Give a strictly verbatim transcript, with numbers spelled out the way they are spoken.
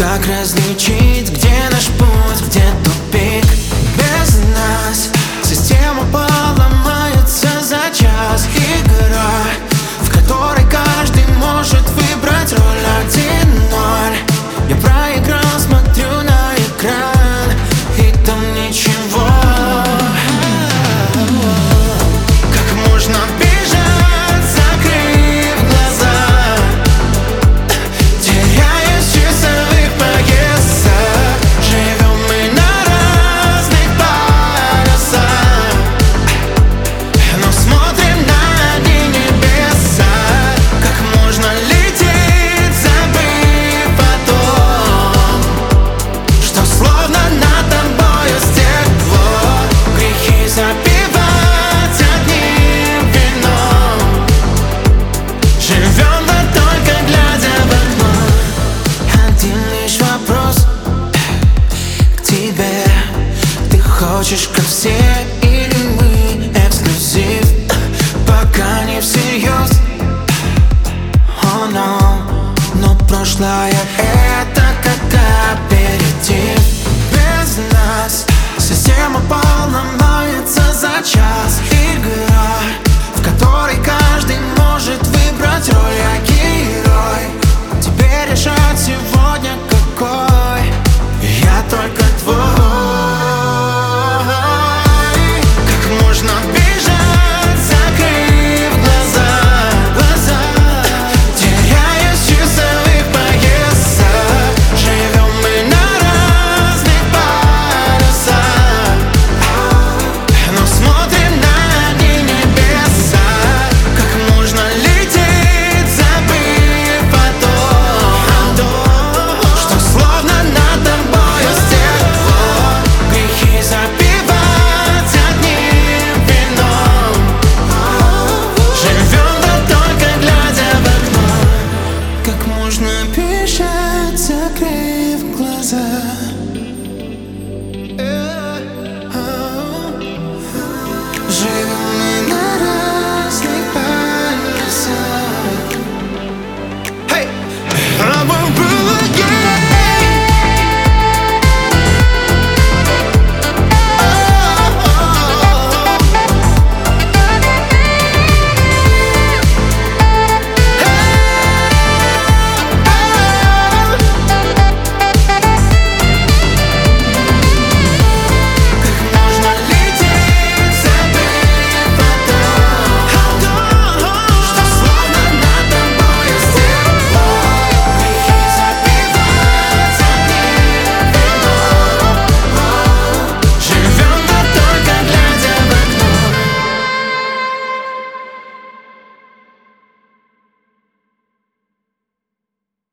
Как различить, где наш путь, где тупик? Без нас система поломается за час. Игра, в которой каждый может выбрать роль. Один-ноль. Я проиграл, смотрю на экран, и там ничего. Как можно бежать, закрыв глаза, теряясь в часовых поясах? Живем мы на разных полюсах, но смотрим на одни небеса. Как можно лететь, забыв о том, что словно над тобою стекло? Грехи запивать одним вином, живем да только глядя в окно. Один лишь вопрос к тебе: ты хочешь как все, или мы эксклюзив? Пока не всерьез, oh no. Но прошлое — это как аперитив. Без нас система поломается за час. Игра, в которой каждый может выбрать роль.